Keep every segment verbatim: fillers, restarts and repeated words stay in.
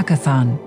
Hackathon.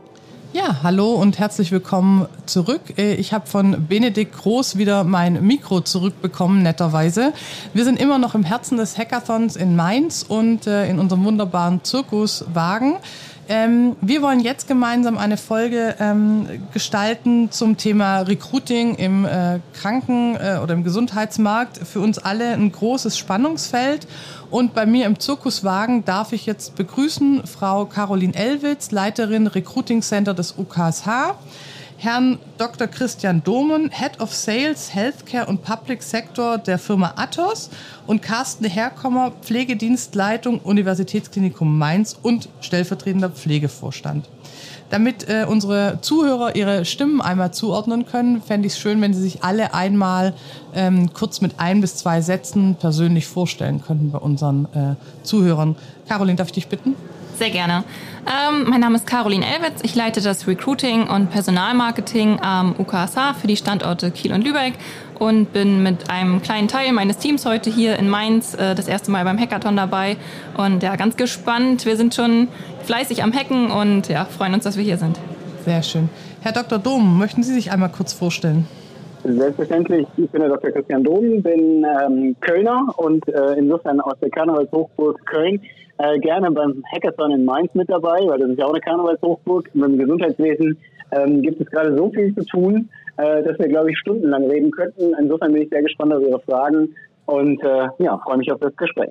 Ja, hallo und herzlich willkommen zurück. Ich habe von Benedikt Groß wieder mein Mikro zurückbekommen, netterweise. Wir sind immer noch im Herzen des Hackathons in Mainz und in unserem wunderbaren Zirkuswagen. Ähm, wir wollen jetzt gemeinsam eine Folge ähm, gestalten zum Thema Recruiting im äh, Kranken- äh, oder im Gesundheitsmarkt. Für uns alle ein großes Spannungsfeld. Und bei mir im Zirkuswagen darf ich jetzt begrüßen Frau Caroline Ellwitz, Leiterin Recruiting Center des U K S H, Herrn Doktor Christian Domen, Head of Sales, Healthcare und Public Sector der Firma Athos und Carsten Herkommer, Pflegedienstleitung Universitätsklinikum Mainz und stellvertretender Pflegevorstand. Damit äh, unsere Zuhörer ihre Stimmen einmal zuordnen können, fände ich es schön, wenn sie sich alle einmal ähm, kurz mit ein bis zwei Sätzen persönlich vorstellen könnten bei unseren äh, Zuhörern. Caroline, darf ich dich bitten? Sehr gerne. Ähm, mein Name ist Caroline Ellwitz. Ich leite das Recruiting und Personalmarketing am U K S H für die Standorte Kiel und Lübeck und bin mit einem kleinen Teil meines Teams heute hier in Mainz äh, das erste Mal beim Hackathon dabei und ja, ganz gespannt. Wir sind schon fleißig am Hacken und ja, freuen uns, dass wir hier sind. Sehr schön. Herr Doktor Dom, möchten Sie sich einmal kurz vorstellen? Selbstverständlich. Ich bin der Doktor Christian Dom, bin ähm, Kölner und äh, insofern aus der Karnevalshochburg Köln äh, gerne beim Hackathon in Mainz mit dabei, weil das ist ja auch eine Karnevalshochburg. Mit dem Gesundheitswesen ähm, gibt es gerade so viel zu tun, äh, dass wir, glaube ich, stundenlang reden könnten. Insofern bin ich sehr gespannt auf Ihre Fragen und äh, ja, freue mich auf das Gespräch.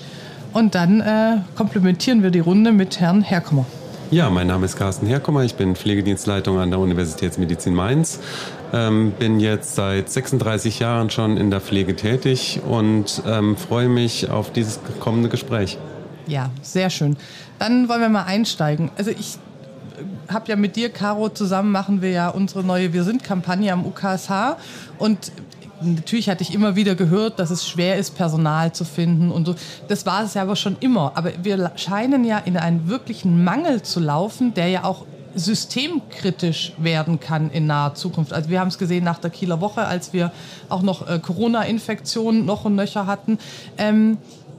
Und dann äh, komplementieren wir die Runde mit Herrn Herkommer. Ja, mein Name ist Carsten Herkommer, ich bin Pflegedienstleitung an der Universitätsmedizin Mainz, ähm, bin jetzt seit sechsunddreißig Jahren schon in der Pflege tätig und ähm, freue mich auf dieses kommende Gespräch. Ja, sehr schön. Dann wollen wir mal einsteigen. Also ich habe ja mit dir, Caro, zusammen machen wir ja unsere neue Wir sind-Kampagne am U K S H und natürlich hatte ich immer wieder gehört, dass es schwer ist, Personal zu finden und so. Das war es ja aber schon immer. Aber wir scheinen ja in einen wirklichen Mangel zu laufen, der ja auch systemkritisch werden kann in naher Zukunft. Also wir haben es gesehen nach der Kieler Woche, als wir auch noch äh, Corona-Infektionen noch und nöcher hatten. Ähm,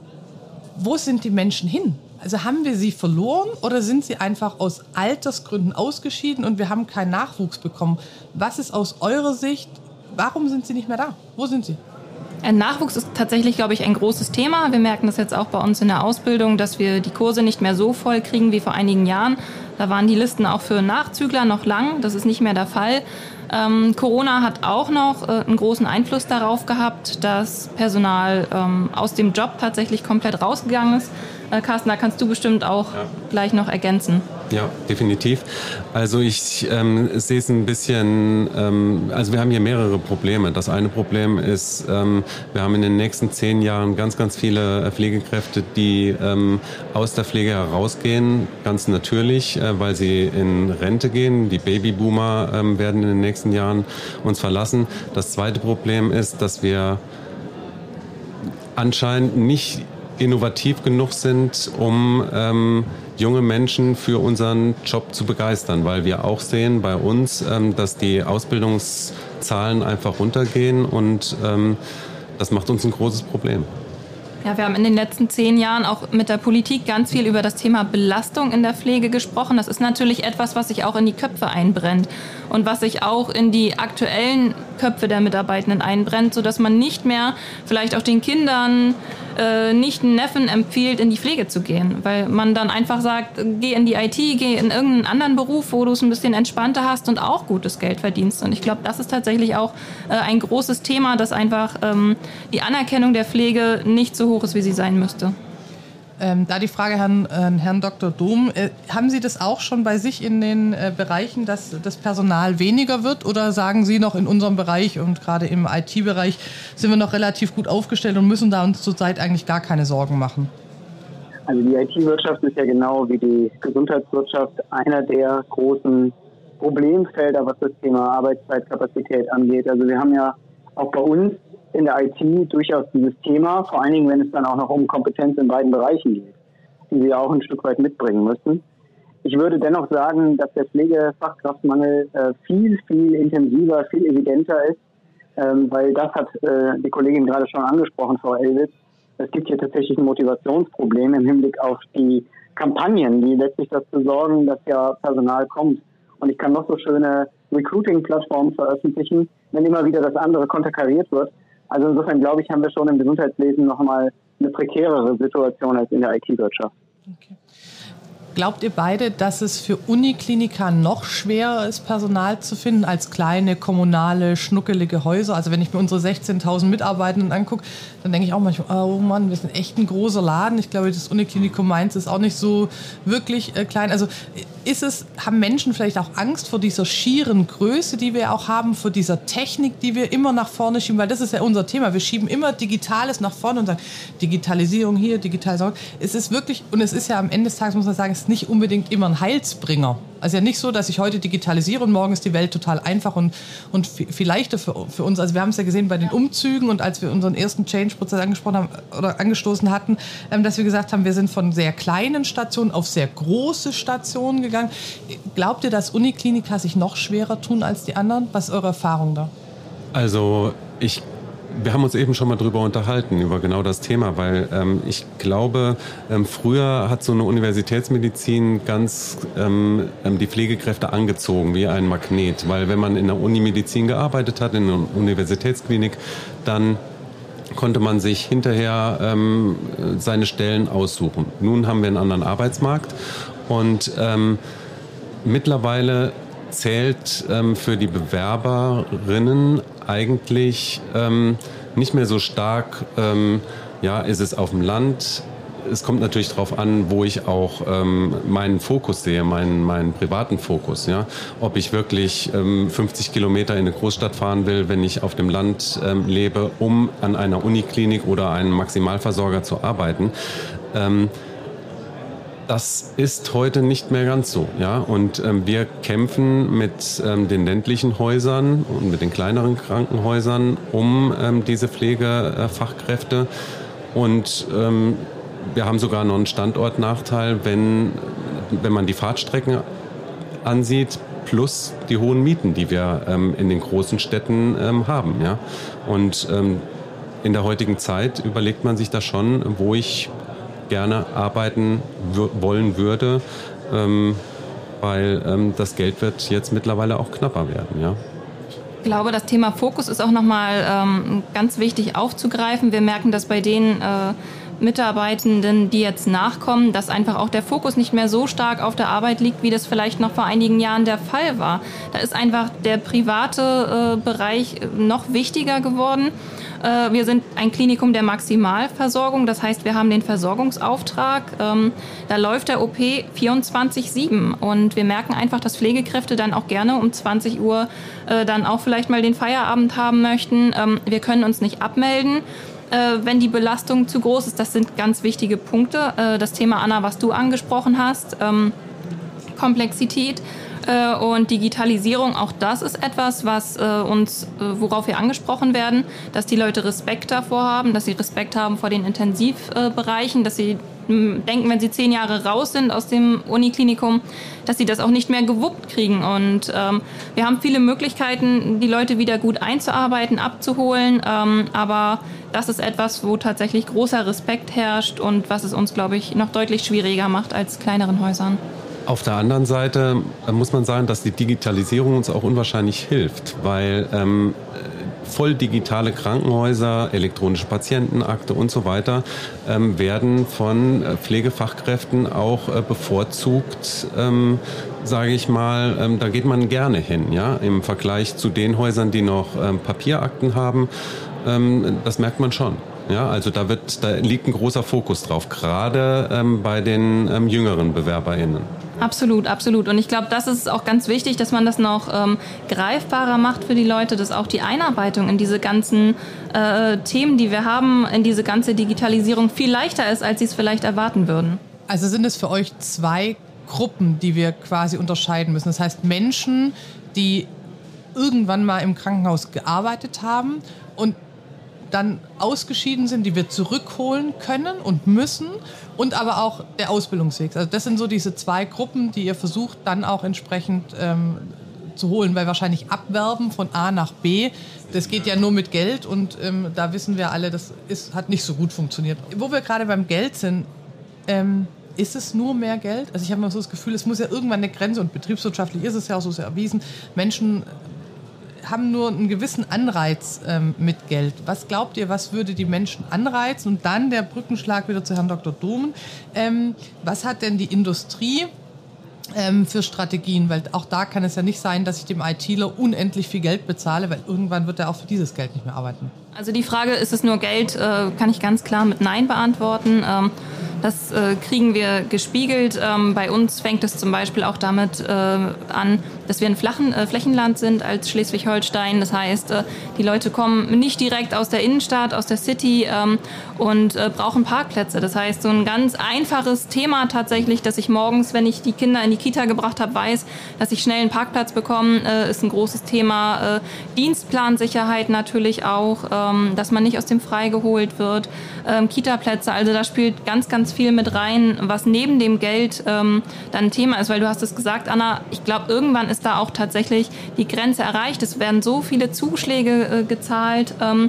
wo sind die Menschen hin? Also haben wir sie verloren oder sind sie einfach aus Altersgründen ausgeschieden und wir haben keinen Nachwuchs bekommen? Was ist aus eurer Sicht? Warum sind sie nicht mehr da? Wo sind sie? Nachwuchs ist tatsächlich, glaube ich, ein großes Thema. Wir merken das jetzt auch bei uns in der Ausbildung, dass wir die Kurse nicht mehr so voll kriegen wie vor einigen Jahren. Da waren die Listen auch für Nachzügler noch lang. Das ist nicht mehr der Fall. Ähm, Corona hat auch noch äh, einen großen Einfluss darauf gehabt, dass Personal ähm, aus dem Job tatsächlich komplett rausgegangen ist. Äh, Carsten, da kannst du bestimmt auch ja. gleich noch ergänzen. Ja, definitiv. Also ich ähm, sehe es ein bisschen, ähm, also wir haben hier mehrere Probleme. Das eine Problem ist, ähm, wir haben in den nächsten zehn Jahren ganz, ganz viele Pflegekräfte, die ähm, aus der Pflege herausgehen, ganz natürlich, äh, weil sie in Rente gehen. Die Babyboomer ähm, werden in den nächsten Jahren uns verlassen. Das zweite Problem ist, dass wir anscheinend nicht innovativ genug sind, um ähm, junge Menschen für unseren Job zu begeistern, weil wir auch sehen bei uns, ähm, dass die Ausbildungszahlen einfach runtergehen und ähm, das macht uns ein großes Problem. Ja, wir haben in den letzten zehn Jahren auch mit der Politik ganz viel über das Thema Belastung in der Pflege gesprochen. Das ist natürlich etwas, was sich auch in die Köpfe einbrennt und was sich auch in die aktuellen Köpfe der Mitarbeitenden einbrennt, sodass man nicht mehr vielleicht auch den Kindern, äh, nicht einen Neffen empfiehlt, in die Pflege zu gehen. Weil man dann einfach sagt, geh in die I T, geh in irgendeinen anderen Beruf, wo du es ein bisschen entspannter hast und auch gutes Geld verdienst. Und ich glaube, das ist tatsächlich auch äh, ein großes Thema, dass einfach ähm, die Anerkennung der Pflege nicht so hoch ist, wie sie sein müsste. Ähm, da die Frage an äh, Herrn Doktor Dom, äh, haben Sie das auch schon bei sich in den äh, Bereichen, dass das Personal weniger wird oder sagen Sie noch in unserem Bereich und gerade im I T-Bereich sind wir noch relativ gut aufgestellt und müssen da uns zurzeit eigentlich gar keine Sorgen machen? Also die I T-Wirtschaft ist ja genau wie die Gesundheitswirtschaft einer der großen Problemfelder, was das Thema Arbeitszeitkapazität angeht. Also wir haben ja auch bei uns in der I T durchaus dieses Thema, vor allen Dingen, wenn es dann auch noch um Kompetenz in beiden Bereichen geht, die wir auch ein Stück weit mitbringen müssen. Ich würde dennoch sagen, dass der Pflegefachkraftmangel äh, viel, viel intensiver, viel evidenter ist, ähm, weil das hat äh, die Kollegin gerade schon angesprochen, Frau Ellwitz. Es gibt hier tatsächlich ein Motivationsproblem im Hinblick auf die Kampagnen, die letztlich dazu sorgen, dass ja Personal kommt. Und ich kann noch so schöne Recruiting-Plattformen veröffentlichen, wenn immer wieder das andere konterkariert wird. Also insofern glaube ich, haben wir schon im Gesundheitswesen noch mal eine prekärere Situation als in der I T-Wirtschaft. Okay. Glaubt ihr beide, dass es für Unikliniker noch schwerer ist, Personal zu finden als kleine, kommunale, schnuckelige Häuser? Also wenn ich mir unsere sechzehntausend Mitarbeitenden angucke, dann denke ich auch manchmal, oh Mann, wir sind echt ein großer Laden. Ich glaube, das Uniklinikum Mainz ist auch nicht so wirklich äh, klein. Also ist es, haben Menschen vielleicht auch Angst vor dieser schieren Größe, die wir auch haben, vor dieser Technik, die wir immer nach vorne schieben? Weil das ist ja unser Thema. Wir schieben immer Digitales nach vorne und sagen, Digitalisierung hier, Digitalisierung. Es ist wirklich, und es ist ja am Ende des Tages, muss man sagen, es ist nicht unbedingt immer ein Heilsbringer. Also ja nicht so, dass ich heute digitalisiere und morgen ist die Welt total einfach und, und viel leichter für, für uns. Also wir haben es ja gesehen bei den Umzügen und als wir unseren ersten Change-Prozess angesprochen haben oder angestoßen hatten, dass wir gesagt haben, wir sind von sehr kleinen Stationen auf sehr große Stationen gegangen. Glaubt ihr, dass Unikliniker sich noch schwerer tun als die anderen? Was ist eure Erfahrung da? Also ich Wir haben uns eben schon mal drüber unterhalten, über genau das Thema, weil ähm, ich glaube, ähm, früher hat so eine Universitätsmedizin ganz ähm, die Pflegekräfte angezogen, wie ein Magnet. Weil wenn man in der Unimedizin gearbeitet hat, in einer Universitätsklinik, dann konnte man sich hinterher ähm, seine Stellen aussuchen. Nun haben wir einen anderen Arbeitsmarkt und ähm, mittlerweile zählt ähm, für die Bewerberinnen eigentlich ähm, nicht mehr so stark, ähm, ja, ist es auf dem Land. Es kommt natürlich darauf an, wo ich auch ähm, meinen Fokus sehe, meinen, meinen privaten Fokus. Ja? Ob ich wirklich ähm, fünfzig Kilometer in eine Großstadt fahren will, wenn ich auf dem Land ähm, lebe, um an einer Uniklinik oder einem Maximalversorger zu arbeiten. Ähm, Das ist heute nicht mehr ganz so, ja. Und ähm, wir kämpfen mit ähm, den ländlichen Häusern und mit den kleineren Krankenhäusern um ähm, diese Pflegefachkräfte. Und ähm, wir haben sogar noch einen Standortnachteil, wenn wenn man die Fahrtstrecken ansieht, plus die hohen Mieten, die wir ähm, in den großen Städten ähm, haben, ja. Und ähm, in der heutigen Zeit überlegt man sich da schon, wo ich gerne arbeiten w- wollen würde, ähm, weil ähm, das Geld wird jetzt mittlerweile auch knapper werden, ja. Ich glaube, das Thema Fokus ist auch nochmal ähm, ganz wichtig aufzugreifen. Wir merken das bei den äh, Mitarbeitenden, die jetzt nachkommen, dass einfach auch der Fokus nicht mehr so stark auf der Arbeit liegt, wie das vielleicht noch vor einigen Jahren der Fall war. Da ist einfach der private äh, Bereich noch wichtiger geworden. Äh, wir sind ein Klinikum der Maximalversorgung, das heißt, wir haben den Versorgungsauftrag. Ähm, da läuft der O P vierundzwanzig sieben und wir merken einfach, dass Pflegekräfte dann auch gerne um zwanzig Uhr äh, dann auch vielleicht mal den Feierabend haben möchten. Ähm, wir können uns nicht abmelden, wenn die Belastung zu groß ist. Das sind ganz wichtige Punkte. Das Thema, Anna, was du angesprochen hast, Komplexität und Digitalisierung, auch das ist etwas, was uns, worauf wir angesprochen werden, dass die Leute Respekt davor haben, dass sie Respekt haben vor den Intensivbereichen, dass sie denken, wenn sie zehn Jahre raus sind aus dem Uniklinikum, dass sie das auch nicht mehr gewuppt kriegen. Und ähm, wir haben viele Möglichkeiten, die Leute wieder gut einzuarbeiten, abzuholen. Ähm, aber das ist etwas, wo tatsächlich großer Respekt herrscht und was es uns, glaube ich, noch deutlich schwieriger macht als kleineren Häusern. Auf der anderen Seite muss man sagen, dass die Digitalisierung uns auch unwahrscheinlich hilft, weil ähm, voll digitale Krankenhäuser, elektronische Patientenakte und so weiter ähm, werden von Pflegefachkräften auch äh, bevorzugt, ähm, sage ich mal. Ähm, da geht man gerne hin, ja, im Vergleich zu den Häusern, die noch ähm, Papierakten haben. Ähm, das merkt man schon. Ja, also da wird, da liegt ein großer Fokus drauf, gerade ähm, bei den ähm, jüngeren BewerberInnen. Absolut, absolut. Und ich glaube, das ist auch ganz wichtig, dass man das noch ähm, greifbarer macht für die Leute, dass auch die Einarbeitung in diese ganzen äh, Themen, die wir haben, in diese ganze Digitalisierung viel leichter ist, als sie es vielleicht erwarten würden. Also sind es für euch zwei Gruppen, die wir quasi unterscheiden müssen. Das heißt Menschen, die irgendwann mal im Krankenhaus gearbeitet haben und dann ausgeschieden sind, die wir zurückholen können und müssen, und aber auch der Ausbildungsweg. Also das sind so diese zwei Gruppen, die ihr versucht dann auch entsprechend ähm, zu holen, weil wahrscheinlich Abwerben von A nach B, das geht ja nur mit Geld und ähm, da wissen wir alle, das ist, hat nicht so gut funktioniert. Wo wir gerade beim Geld sind, ähm, ist es nur mehr Geld? Also ich habe immer so das Gefühl, es muss ja irgendwann eine Grenze, und betriebswirtschaftlich ist es ja auch so sehr erwiesen, Menschen haben nur einen gewissen Anreiz ähm, mit Geld. Was glaubt ihr, was würde die Menschen anreizen? Und dann der Brückenschlag wieder zu Herrn Doktor Domen. Ähm, was hat denn die Industrie ähm, für Strategien? Weil auch da kann es ja nicht sein, dass ich dem ITler unendlich viel Geld bezahle, weil irgendwann wird er auch für dieses Geld nicht mehr arbeiten. Also die Frage, ist es nur Geld, äh, kann ich ganz klar mit Nein beantworten. Ähm, das äh, kriegen wir gespiegelt. Ähm, bei uns fängt es zum Beispiel auch damit äh, an, dass wir ein flachen, äh, Flächenland sind als Schleswig-Holstein. Das heißt, äh, die Leute kommen nicht direkt aus der Innenstadt, aus der City ähm, und äh, brauchen Parkplätze. Das heißt, so ein ganz einfaches Thema tatsächlich, dass ich morgens, wenn ich die Kinder in die Kita gebracht habe, weiß, dass ich schnell einen Parkplatz bekomme, äh, ist ein großes Thema. Äh, Dienstplansicherheit natürlich auch, ähm, dass man nicht aus dem Frei geholt wird. Ähm, Kita-Plätze, also da spielt ganz, ganz viel mit rein, was neben dem Geld ähm, dann ein Thema ist, weil du hast es gesagt, Anna, ich glaube, irgendwann ist da auch tatsächlich die Grenze erreicht. Es werden so viele Zuschläge äh, gezahlt ähm,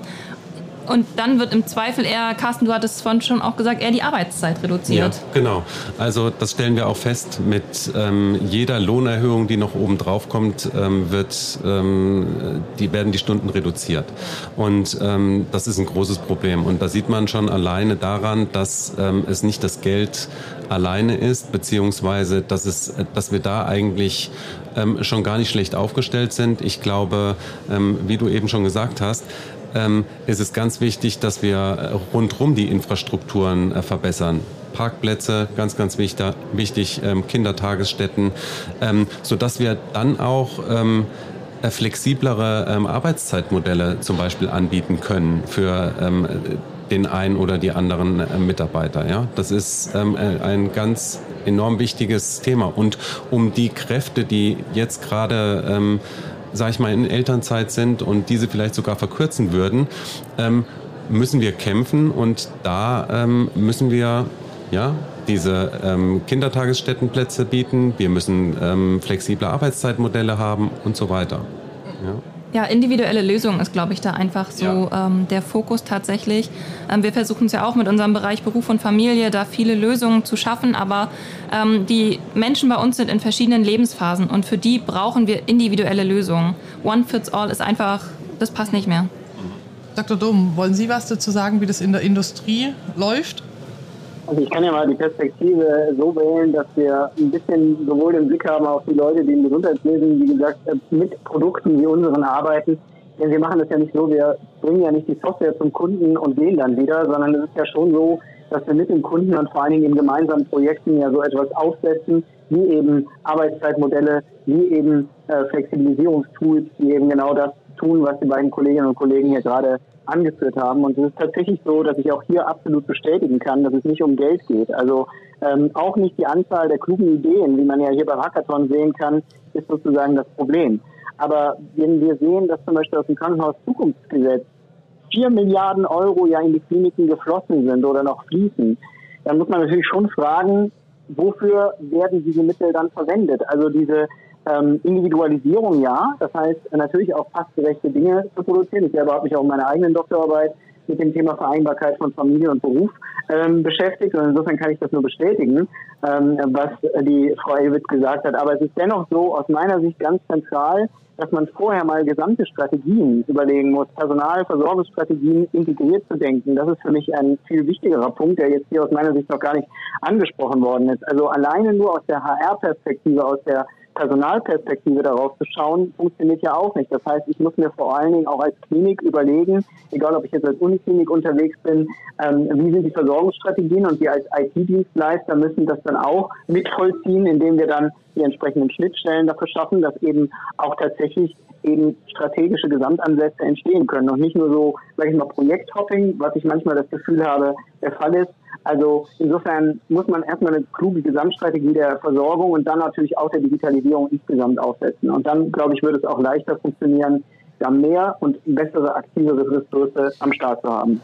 und dann wird im Zweifel eher, Carsten, du hattest es vorhin schon auch gesagt, eher die Arbeitszeit reduziert. Ja, genau. Also das stellen wir auch fest mit ähm, jeder Lohnerhöhung, die noch oben drauf kommt, ähm, wird, ähm, die werden die Stunden reduziert. Und ähm, das ist ein großes Problem. Und da sieht man schon alleine daran, dass ähm, es nicht das Geld alleine ist, beziehungsweise dass, es, dass wir da eigentlich ähm, schon gar nicht schlecht aufgestellt sind. Ich glaube, ähm, wie du eben schon gesagt hast, Ähm, ist es ganz wichtig, dass wir rundherum die Infrastrukturen äh, verbessern. Parkplätze, ganz, ganz wichtig, wichtig ähm, Kindertagesstätten, ähm, sodass wir dann auch ähm, flexiblere ähm, Arbeitszeitmodelle zum Beispiel anbieten können für ähm, den einen oder die anderen äh, Mitarbeiter. Ja? Das ist ähm, ein ganz enorm wichtiges Thema. Und um die Kräfte, die jetzt gerade ähm, sag ich mal, in Elternzeit sind und diese vielleicht sogar verkürzen würden, ähm, müssen wir kämpfen, und da ähm, müssen wir ja diese ähm, Kindertagesstättenplätze bieten, wir müssen ähm, flexible Arbeitszeitmodelle haben und so weiter. Ja. Ja, individuelle Lösung ist, glaube ich, da einfach so ja. ähm, der Fokus tatsächlich. Ähm, wir versuchen es ja auch mit unserem Bereich Beruf und Familie, da viele Lösungen zu schaffen, aber ähm, die Menschen bei uns sind in verschiedenen Lebensphasen und für die brauchen wir individuelle Lösungen. One fits all ist einfach, das passt nicht mehr. Doktor Dom, wollen Sie was dazu sagen, wie das in der Industrie läuft? Also ich kann ja mal die Perspektive so wählen, dass wir ein bisschen sowohl den Blick haben auf die Leute, die im Gesundheitswesen, wie gesagt, mit Produkten wie unseren arbeiten. Denn wir machen das ja nicht so, wir bringen ja nicht die Software zum Kunden und gehen dann wieder, sondern es ist ja schon so, dass wir mit dem Kunden und vor allen Dingen in gemeinsamen Projekten ja so etwas aufsetzen, wie eben Arbeitszeitmodelle, wie eben äh, Flexibilisierungstools, die eben genau das tun, was die beiden Kolleginnen und Kollegen hier gerade angeführt haben. Und es ist tatsächlich so, dass ich auch hier absolut bestätigen kann, dass es nicht um Geld geht. Also ähm, auch nicht die Anzahl der klugen Ideen, wie man ja hier bei Hackathon sehen kann, ist sozusagen das Problem. Aber wenn wir sehen, dass zum Beispiel aus dem Krankenhauszukunftsgesetz vier Milliarden Euro ja in die Kliniken geflossen sind oder noch fließen, dann muss man natürlich schon fragen, wofür werden diese Mittel dann verwendet? Also diese Ähm, Individualisierung, ja. Das heißt, natürlich auch passgerechte Dinge zu produzieren. Ich selber habe mich auch in meiner eigenen Doktorarbeit mit dem Thema Vereinbarkeit von Familie und Beruf ähm, beschäftigt. Und insofern kann ich das nur bestätigen, ähm, was die Frau Elwitz gesagt hat. Aber es ist dennoch so, aus meiner Sicht ganz zentral, dass man vorher mal gesamte Strategien überlegen muss, Personalversorgungsstrategien integriert zu denken. Das ist für mich ein viel wichtigerer Punkt, der jetzt hier aus meiner Sicht noch gar nicht angesprochen worden ist. Also alleine nur aus der H R-Perspektive, aus der Personalperspektive darauf zu schauen, funktioniert ja auch nicht. Das heißt, ich muss mir vor allen Dingen auch als Klinik überlegen, egal ob ich jetzt als Uniklinik unterwegs bin, ähm, wie sind die Versorgungsstrategien, und wir als I T-Dienstleister müssen das dann auch mitvollziehen, indem wir dann die entsprechenden Schnittstellen dafür schaffen, dass eben auch tatsächlich eben strategische Gesamtansätze entstehen können und nicht nur so, sag ich mal, Projekthopping, was ich manchmal das Gefühl habe, der Fall ist. Also insofern muss man erstmal eine kluge Gesamtstrategie der Versorgung und dann natürlich auch der Digitalisierung insgesamt aufsetzen. Und dann, glaube ich, würde es auch leichter funktionieren, da mehr und bessere, aktivere Ressourcen am Start zu haben.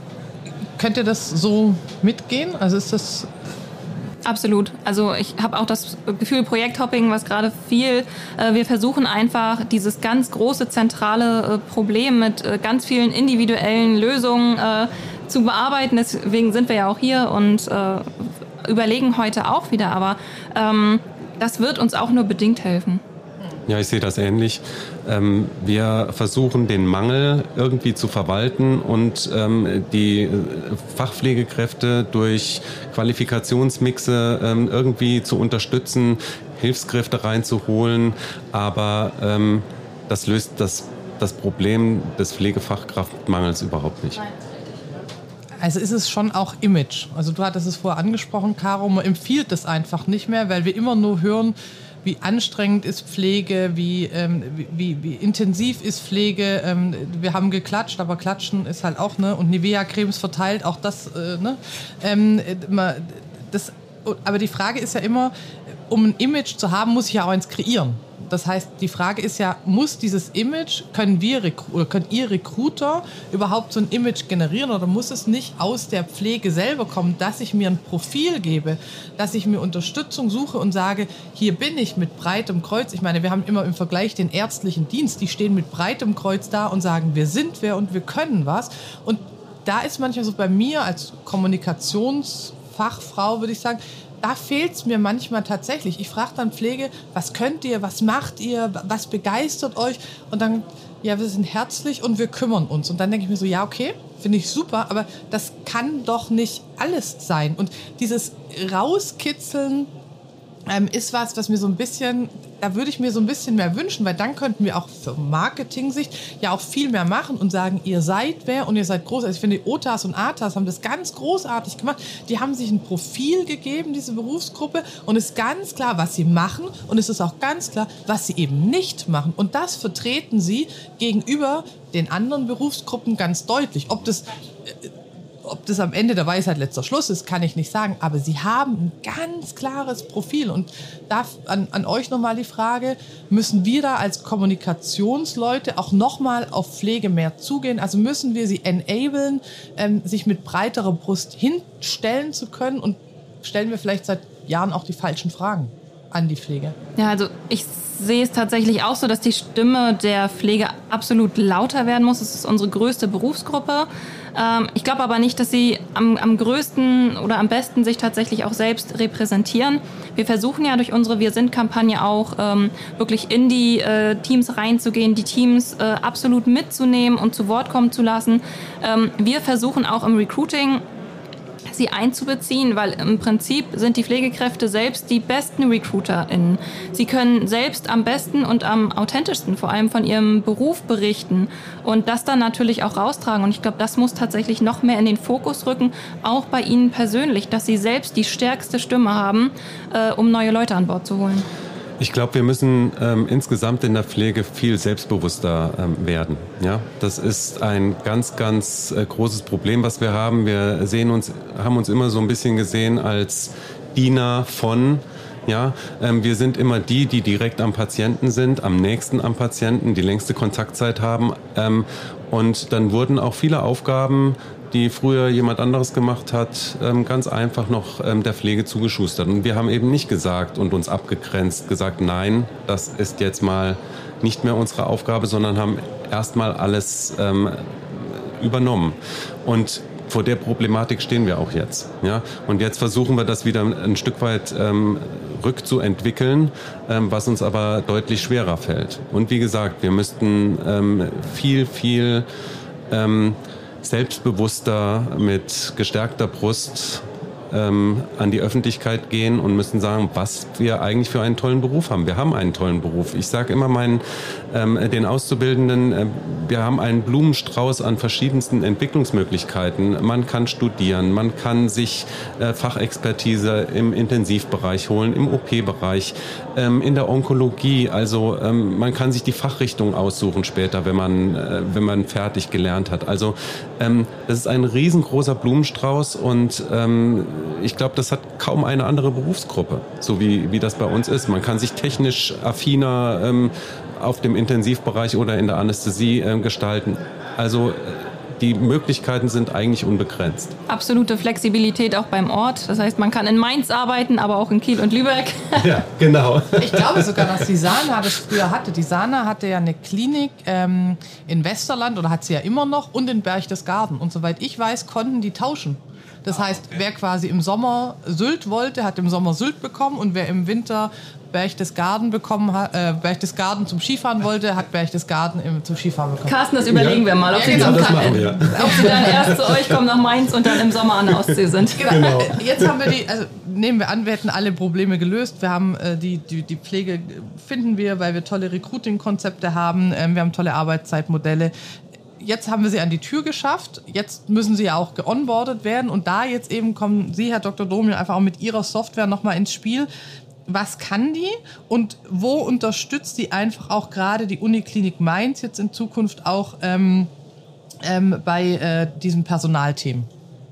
Könnt ihr das so mitgehen? Also ist das... Absolut. Also ich habe auch das Gefühl, Projekthopping, was gerade viel, äh, wir versuchen einfach dieses ganz große zentrale äh, Problem mit äh, ganz vielen individuellen Lösungen äh, zu bearbeiten. Deswegen sind wir ja auch hier und äh, überlegen heute auch wieder, aber ähm, das wird uns auch nur bedingt helfen. Ja, ich sehe das ähnlich. Ähm, wir versuchen, den Mangel irgendwie zu verwalten und ähm, die Fachpflegekräfte durch Qualifikationsmixe ähm, irgendwie zu unterstützen, Hilfskräfte reinzuholen. Aber ähm, das löst das, das Problem des Pflegefachkraftmangels überhaupt nicht. Also ist es schon auch Image. Also du hattest es vorher angesprochen, Caro, man empfiehlt es einfach nicht mehr, weil wir immer nur hören, wie anstrengend ist Pflege, wie, ähm, wie, wie intensiv ist Pflege. Ähm, wir haben geklatscht, aber Klatschen ist halt auch, ne? Und Nivea-Cremes verteilt, auch das, äh, ne? Ähm, das, aber die Frage ist ja immer, um ein Image zu haben, muss ich ja auch eins kreieren. Das heißt, die Frage ist ja, muss dieses Image, können wir oder können ihr Recruiter überhaupt so ein Image generieren oder muss es nicht aus der Pflege selber kommen, dass ich mir ein Profil gebe, dass ich mir Unterstützung suche und sage, hier bin ich mit breitem Kreuz. Ich meine, wir haben immer im Vergleich den ärztlichen Dienst, die stehen mit breitem Kreuz da und sagen, wir sind wer und wir können was. Und da ist manchmal so bei mir als Kommunikationsfachfrau, würde ich sagen, da fehlt es mir manchmal tatsächlich. Ich frage dann Pflege, was könnt ihr, was macht ihr, was begeistert euch? Und dann, ja, wir sind herzlich und wir kümmern uns. Und dann denke ich mir so, ja, okay, finde ich super, aber das kann doch nicht alles sein. Und dieses Rauskitzeln ähm, ist was, was mir so ein bisschen, da würde ich mir so ein bisschen mehr wünschen, weil dann könnten wir auch für Marketing-Sicht ja auch viel mehr machen und sagen, ihr seid wer und ihr seid groß. Also ich finde, die O T A S und A T A S haben das ganz großartig gemacht. Die haben sich ein Profil gegeben, diese Berufsgruppe, und es ist ganz klar, was sie machen, und es ist auch ganz klar, was sie eben nicht machen. Und das vertreten sie gegenüber den anderen Berufsgruppen ganz deutlich. Ob das Ob das am Ende der Weisheit letzter Schluss ist, kann ich nicht sagen. Aber sie haben ein ganz klares Profil. Und da an, an euch nochmal die Frage, müssen wir da als Kommunikationsleute auch nochmal auf Pflege mehr zugehen? Also müssen wir sie enablen, ähm, sich mit breiterer Brust hinstellen zu können? Und stellen wir vielleicht seit Jahren auch die falschen Fragen an die Pflege? Ja, also ich sehe es tatsächlich auch so, dass die Stimme der Pflege absolut lauter werden muss. Es ist unsere größte Berufsgruppe. Ähm, ich glaube aber nicht, dass sie am, am größten oder am besten sich tatsächlich auch selbst repräsentieren. Wir versuchen ja durch unsere Wir sind-Kampagne auch ähm, wirklich in die äh, Teams reinzugehen, die Teams äh, absolut mitzunehmen und zu Wort kommen zu lassen. Ähm, wir versuchen auch im Recruiting sie einzubeziehen, weil im Prinzip sind die Pflegekräfte selbst die besten RecruiterInnen. Sie können selbst am besten und am authentischsten vor allem von ihrem Beruf berichten und das dann natürlich auch raustragen. Und ich glaube, das muss tatsächlich noch mehr in den Fokus rücken, auch bei Ihnen persönlich, dass Sie selbst die stärkste Stimme haben, äh, um neue Leute an Bord zu holen. Ich glaube, wir müssen ähm, insgesamt in der Pflege viel selbstbewusster ähm, werden. Ja, das ist ein ganz, ganz äh, großes Problem, was wir haben. Wir sehen uns, haben uns immer so ein bisschen gesehen als Diener von. Ja, ähm, wir sind immer die, die direkt am Patienten sind, am nächsten am Patienten, die längste Kontaktzeit haben. Ähm, und dann wurden auch viele Aufgaben, die früher jemand anderes gemacht hat, ganz einfach noch der Pflege zugeschustert. Und wir haben eben nicht gesagt und uns abgegrenzt, gesagt, nein, das ist jetzt mal nicht mehr unsere Aufgabe, sondern haben erstmal alles ähm, übernommen. Und vor der Problematik stehen wir auch jetzt. Ja? Und jetzt versuchen wir das wieder ein Stück weit ähm, rückzuentwickeln, ähm, was uns aber deutlich schwerer fällt. Und wie gesagt, wir müssten ähm, viel, viel ähm, selbstbewusster, mit gestärkter Brust ähm, an die Öffentlichkeit gehen und müssen sagen, was wir eigentlich für einen tollen Beruf haben. Wir haben einen tollen Beruf. Ich sage immer meinen ähm, den Auszubildenden, äh, wir haben einen Blumenstrauß an verschiedensten Entwicklungsmöglichkeiten. Man kann studieren, man kann sich äh, Fachexpertise im Intensivbereich holen, im O P-Bereich, ähm, in der Onkologie. Also ähm, man kann sich die Fachrichtung aussuchen später, wenn man äh, wenn man fertig gelernt hat. Also ähm, das ist ein riesengroßer Blumenstrauß und ähm, ich glaube, das hat kaum eine andere Berufsgruppe, so wie, wie das bei uns ist. Man kann sich technisch affiner ähm, auf dem Intensivbereich oder in der Anästhesie äh, gestalten. Also die Möglichkeiten sind eigentlich unbegrenzt. Absolute Flexibilität auch beim Ort. Das heißt, man kann in Mainz arbeiten, aber auch in Kiel und Lübeck. Ja, genau. Ich glaube sogar, dass die Sana das früher hatte. Die Sana hatte ja eine Klinik ähm, in Westerland, oder hat sie ja immer noch, und in Berchtesgaden. Und soweit ich weiß, konnten die tauschen. Das heißt, wer quasi im Sommer Sylt wollte, hat im Sommer Sylt bekommen, und wer im Winter Berchtesgaden bekommen hat, äh, Berchtesgaden zum Skifahren wollte, hat Berchtesgaden im, zum Skifahren bekommen. Carsten, das überlegen ja. wir mal, ob, ja, Sie, genau, zum das Ka- machen wir. ob Sie dann erst zu euch kommen nach Mainz und dann im Sommer an der Ostsee sind. Genau. Genau. Jetzt haben wir die, also nehmen wir an, wir hätten alle Probleme gelöst. Wir haben äh, die, die, die Pflege finden wir, weil wir tolle Recruiting-Konzepte haben. Ähm, wir haben tolle Arbeitszeitmodelle. Jetzt haben wir sie an die Tür geschafft. Jetzt müssen sie ja auch geonboardet werden. Und da jetzt eben kommen Sie, Herr Doktor Domio, einfach auch mit Ihrer Software nochmal ins Spiel. Was kann die und wo unterstützt die einfach auch gerade die Uniklinik Mainz jetzt in Zukunft auch ähm, ähm, bei äh, diesen Personalthemen?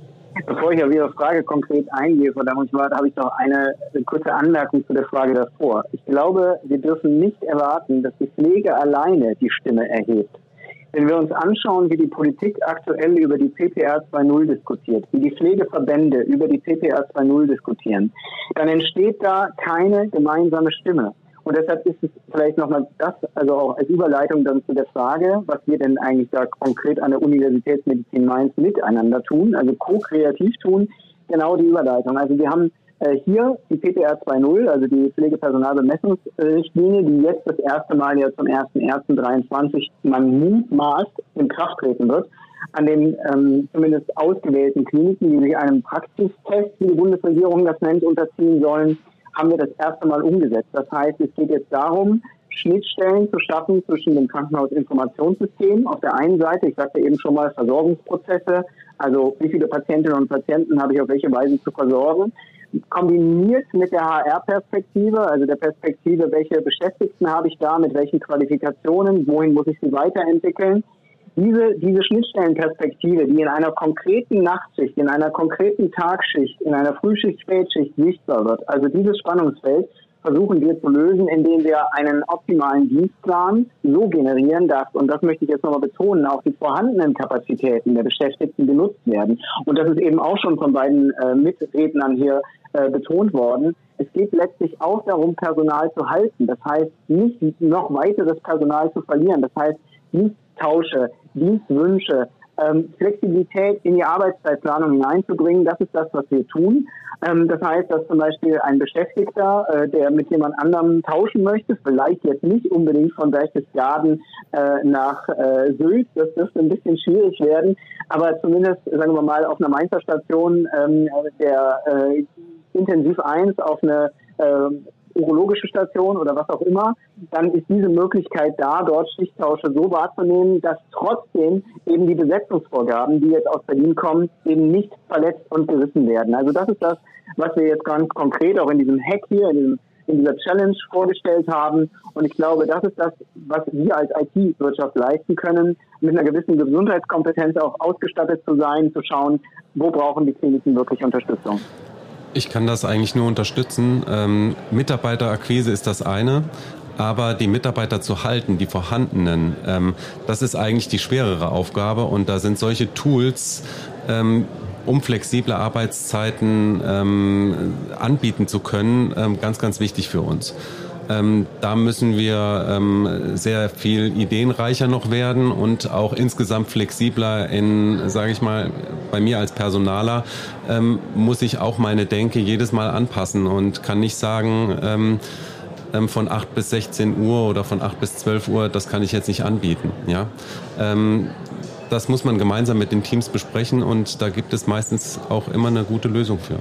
Bevor ich auf Ihre Frage konkret eingehe, Frau Dammungswart, habe ich noch eine kurze Anmerkung zu der Frage davor. Ich glaube, wir dürfen nicht erwarten, dass die Pflege alleine die Stimme erhebt. Wenn wir uns anschauen, wie die Politik aktuell über die C P R zwei Punkt null diskutiert, wie die Pflegeverbände über die C P R zwei Punkt null diskutieren, dann entsteht da keine gemeinsame Stimme. Und deshalb ist es vielleicht nochmal das, also auch als Überleitung dann zu der Frage, was wir denn eigentlich da konkret an der Universitätsmedizin Mainz miteinander tun, also ko-kreativ tun, genau die Überleitung. Also wir haben hier die C P R zwei Punkt null, also die Pflegepersonalbemessungsrichtlinie, die jetzt das erste Mal ja zum ersten ersten dreiundzwanzig man mutmaßt in Kraft treten wird, an den ähm, zumindest ausgewählten Kliniken, die sich einem Praxistest, wie die Bundesregierung das nennt, unterziehen sollen, haben wir das erste Mal umgesetzt. Das heißt, es geht jetzt darum, Schnittstellen zu schaffen zwischen dem Krankenhausinformationssystem auf der einen Seite, ich sagte eben schon mal Versorgungsprozesse, also wie viele Patientinnen und Patienten habe ich auf welche Weise zu versorgen, kombiniert mit der H R-Perspektive, also der Perspektive, welche Beschäftigten habe ich da, mit welchen Qualifikationen, wohin muss ich sie weiterentwickeln. Diese, diese Schnittstellenperspektive, die in einer konkreten Nachtschicht, in einer konkreten Tagschicht, in einer Frühschicht, Spätschicht sichtbar wird, also dieses Spannungsfeld, versuchen wir zu lösen, indem wir einen optimalen Dienstplan so generieren, dass, und das möchte ich jetzt nochmal betonen, auch die vorhandenen Kapazitäten der Beschäftigten genutzt werden. Und das ist eben auch schon von beiden äh, Mitrednern hier äh, betont worden. Es geht letztlich auch darum, Personal zu halten. Das heißt, nicht noch weiteres Personal zu verlieren. Das heißt, Diensttausche, Dienstwünsche, ähm, Flexibilität in die Arbeitszeitplanung hineinzubringen. Das ist das, was wir tun. Ähm, das heißt, dass zum Beispiel ein Beschäftigter, äh, der mit jemand anderem tauschen möchte, vielleicht jetzt nicht unbedingt von Berchtesgaden äh, nach äh, Sylt, das dürfte ein bisschen schwierig werden, aber zumindest, sagen wir mal, auf einer Mainzer Station ähm, der äh, Intensiv eins auf eine äh, urologische Station oder was auch immer, dann ist diese Möglichkeit da, dort Schichttausche so wahrzunehmen, dass trotzdem eben die Besetzungsvorgaben, die jetzt aus Berlin kommen, eben nicht verletzt und gerissen werden. Also das ist das, was wir jetzt ganz konkret auch in diesem Hack hier, in, diesem, in dieser Challenge vorgestellt haben. Und ich glaube, das ist das, was wir als I T-Wirtschaft leisten können, mit einer gewissen Gesundheitskompetenz auch ausgestattet zu sein, zu schauen, wo brauchen die Kliniken wirklich Unterstützung. Ich kann das eigentlich nur unterstützen. Ähm, Mitarbeiterakquise ist das eine, aber die Mitarbeiter zu halten, die vorhandenen, ähm, das ist eigentlich die schwerere Aufgabe. Und da sind solche Tools, ähm, um flexible Arbeitszeiten ähm, anbieten zu können, ähm, ganz, ganz wichtig für uns. Ähm, da müssen wir ähm, sehr viel ideenreicher noch werden und auch insgesamt flexibler in, sage ich mal, bei mir als Personaler ähm, muss ich auch meine Denke jedes Mal anpassen und kann nicht sagen, ähm, ähm, von acht bis sechzehn Uhr oder von acht bis zwölf Uhr, das kann ich jetzt nicht anbieten. Ja? Ähm, das muss man gemeinsam mit den Teams besprechen und da gibt es meistens auch immer eine gute Lösung für.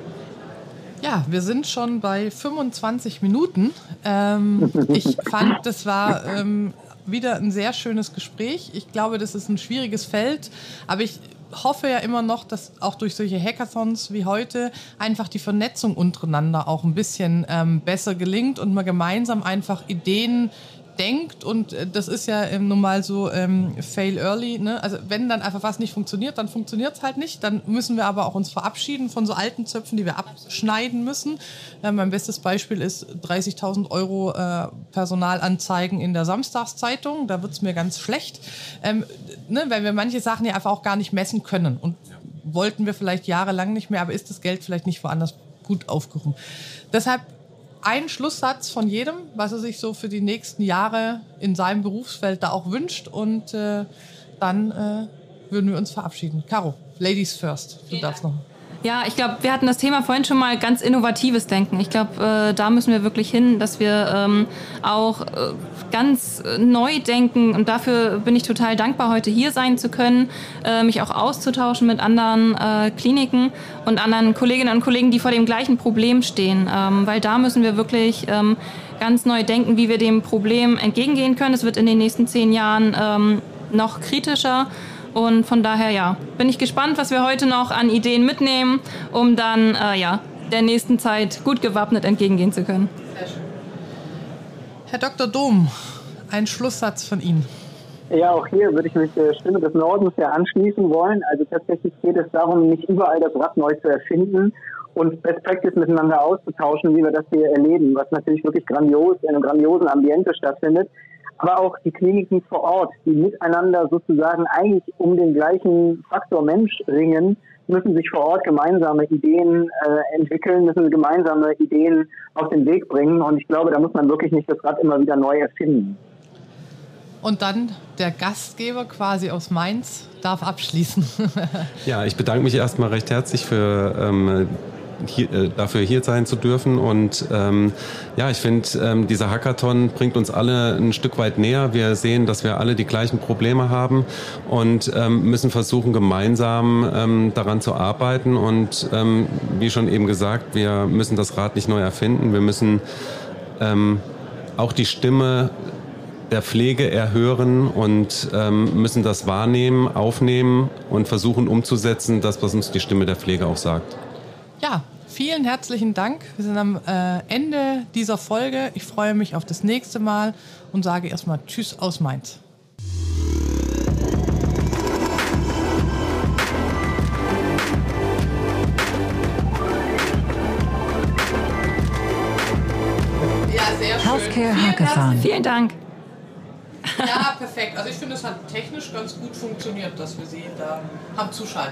Ja, wir sind schon bei fünfundzwanzig Minuten. Ähm, ich fand, das war ähm, wieder ein sehr schönes Gespräch. Ich glaube, das ist ein schwieriges Feld, aber ich hoffe ja immer noch, dass auch durch solche Hackathons wie heute einfach die Vernetzung untereinander auch ein bisschen ähm, besser gelingt und man gemeinsam einfach Ideen denkt, und das ist ja ähm, nun mal so ähm, fail early, ne? Also wenn dann einfach was nicht funktioniert, dann funktioniert es halt nicht. Dann müssen wir aber auch uns verabschieden von so alten Zöpfen, die wir abschneiden müssen. Ähm, mein bestes Beispiel ist dreißigtausend Euro äh, Personalanzeigen in der Samstagszeitung. Da wird es mir ganz schlecht, ähm, ne? Weil wir manche Sachen ja einfach auch gar nicht messen können. Und wollten wir vielleicht jahrelang nicht mehr, aber ist das Geld vielleicht nicht woanders gut aufgehoben. Deshalb ein Schlusssatz von jedem, was er sich so für die nächsten Jahre in seinem Berufsfeld da auch wünscht, und äh, dann äh, würden wir uns verabschieden. Caro, Ladies first, du darfst noch. Ja, ich glaube, wir hatten das Thema vorhin schon mal, ganz innovatives Denken. Ich glaube, äh, da müssen wir wirklich hin, dass wir ähm, auch äh, ganz neu denken, und dafür bin ich total dankbar, heute hier sein zu können, äh, mich auch auszutauschen mit anderen äh, Kliniken und anderen Kolleginnen und Kollegen, die vor dem gleichen Problem stehen, ähm, weil da müssen wir wirklich ähm, ganz neu denken, wie wir dem Problem entgegengehen können. Es wird in den nächsten zehn Jahren ähm, noch kritischer. Und von daher, ja, bin ich gespannt, was wir heute noch an Ideen mitnehmen, um dann, äh, ja, der nächsten Zeit gut gewappnet entgegengehen zu können. Sehr schön. Herr Doktor Dom, ein Schlusssatz von Ihnen. Ja, auch hier würde ich mich der Stimme des Nordens ja anschließen wollen. Also tatsächlich geht es darum, nicht überall das Rad neu zu erfinden und Best Practice miteinander auszutauschen, wie wir das hier erleben, was natürlich wirklich grandios, in einem grandiosen Ambiente stattfindet. Aber auch die Kliniken vor Ort, die miteinander sozusagen eigentlich um den gleichen Faktor Mensch ringen, müssen sich vor Ort gemeinsame Ideen äh, entwickeln, müssen gemeinsame Ideen auf den Weg bringen. Und ich glaube, da muss man wirklich nicht das Rad immer wieder neu erfinden. Und dann der Gastgeber quasi aus Mainz darf abschließen. Ja, ich bedanke mich erstmal recht herzlich für ähm, Hier, äh, dafür hier sein zu dürfen, und ähm, ja, ich finde, ähm, dieser Hackathon bringt uns alle ein Stück weit näher. Wir sehen, dass wir alle die gleichen Probleme haben und ähm, müssen versuchen, gemeinsam ähm, daran zu arbeiten, und ähm, wie schon eben gesagt, wir müssen das Rad nicht neu erfinden. Wir müssen ähm, auch die Stimme der Pflege erhören und ähm, müssen das wahrnehmen, aufnehmen und versuchen umzusetzen, das, was uns die Stimme der Pflege auch sagt. Ja, vielen herzlichen Dank. Wir sind am äh, Ende dieser Folge. Ich freue mich auf das nächste Mal und sage erstmal Tschüss aus Mainz. Ja, sehr schön. Healthcare Hackathon. Vielen Dank. Ja, perfekt. Also ich finde, es hat technisch ganz gut funktioniert, dass wir Sie da haben zuschalten.